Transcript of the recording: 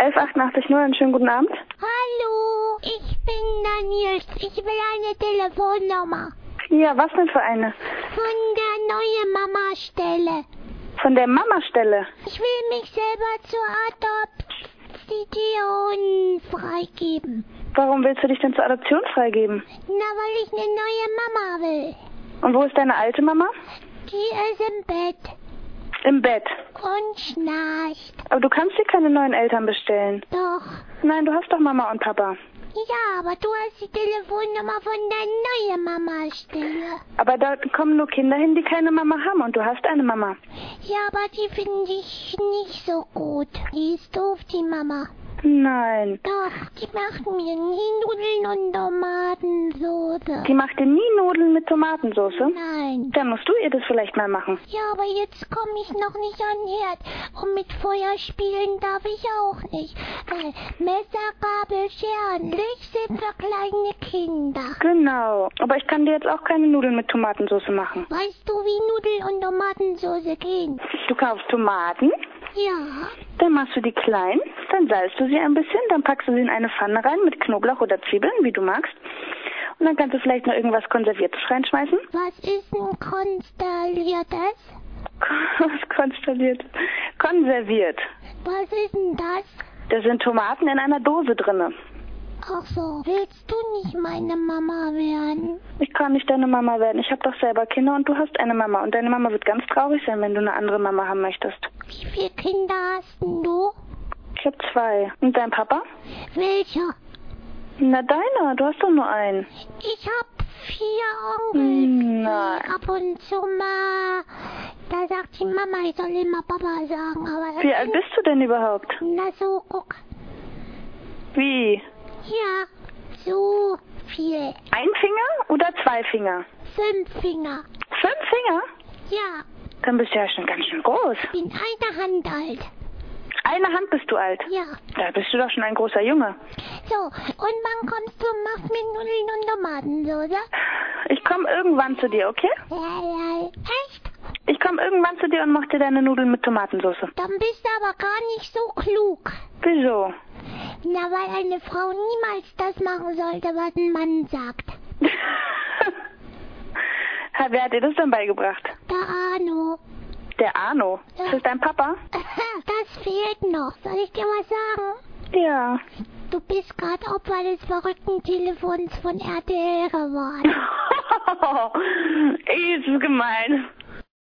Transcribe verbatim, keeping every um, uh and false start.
elf achtundachtzig null, einen schönen guten Abend. Hallo, ich bin Daniels. Ich will eine Telefonnummer. Ja, was denn für eine? Von der neuen Mama-Stelle. Von der Mama-Stelle? Ich will mich selber zur Adoption freigeben. Warum willst du dich denn zur Adoption freigeben? Na, weil ich eine neue Mama will. Und wo ist deine alte Mama? Die ist im Bett. Im Bett. Und schnarcht. Aber du kannst dir keine neuen Eltern bestellen. Doch. Nein, du hast doch Mama und Papa. Ja, aber du hast die Telefonnummer von der neuen Mama-Stelle. Aber da kommen nur Kinder hin, die keine Mama haben und du hast eine Mama. Ja, aber die finde ich nicht so gut. Die ist doof, die Mama. Nein. Doch, die macht mir nie Nudeln und Tomatensoße. Die macht dir nie Nudeln mit Tomatensauce? Nein. Dann musst du ihr das vielleicht mal machen. Ja, aber jetzt komme ich noch nicht an den Herd. Und mit Feuer spielen darf ich auch nicht. Weil Messer, Gabel, Scheren, Licht sind für kleine Kinder. Genau. Aber ich kann dir jetzt auch keine Nudeln mit Tomatensauce machen. Weißt du, wie Nudeln und Tomatensoße gehen? Du kaufst Tomaten. Ja. Dann machst du die klein, dann salzt du sie ein bisschen, dann packst du sie in eine Pfanne rein mit Knoblauch oder Zwiebeln, wie du magst. Und dann kannst du vielleicht noch irgendwas Konserviertes reinschmeißen. Was ist ein konstelliertes? Was konstelliert? Konserviert. Was ist denn das? Da sind Tomaten in einer Dose drinne. Ach so, willst du nicht meine Mama werden? Ich kann nicht deine Mama werden. Ich habe doch selber Kinder und du hast eine Mama. Und deine Mama wird ganz traurig sein, wenn du eine andere Mama haben möchtest. Wie viele Kinder hast denn du? Ich habe zwei. Und dein Papa? Welcher? Na, deiner. Du hast doch nur einen. Ich hab vier Onkel. Nein. Ab und zu mal, da sagt die Mama, ich soll immer Papa sagen. Aber Wie alt bist du denn überhaupt? Na so, guck. Wie? Ja, so viel. Ein Finger oder zwei Finger? Fünf Finger. Fünf Finger? Ja. Dann bist du ja schon ganz schön groß. Ich bin eine Hand alt. Eine Hand bist du alt? Ja. Da bist du doch schon ein großer Junge. So, und wann kommst du und machst mir Nudeln und Tomatensoße? Ich komme irgendwann zu dir, okay? Ja, ja. Echt? Ich komme irgendwann zu dir und mach dir deine Nudeln mit Tomatensauce. Dann bist du aber gar nicht so klug. Wieso? Na, weil eine Frau niemals das machen sollte, was ein Mann sagt. Wer hat dir das denn beigebracht? Der Arno. Der Arno. Ja. Ist das dein Papa? Das fehlt noch. Soll ich dir was sagen? Ja. Du bist gerade Opfer des verrückten Telefons von R T L geworden. Ist gemein.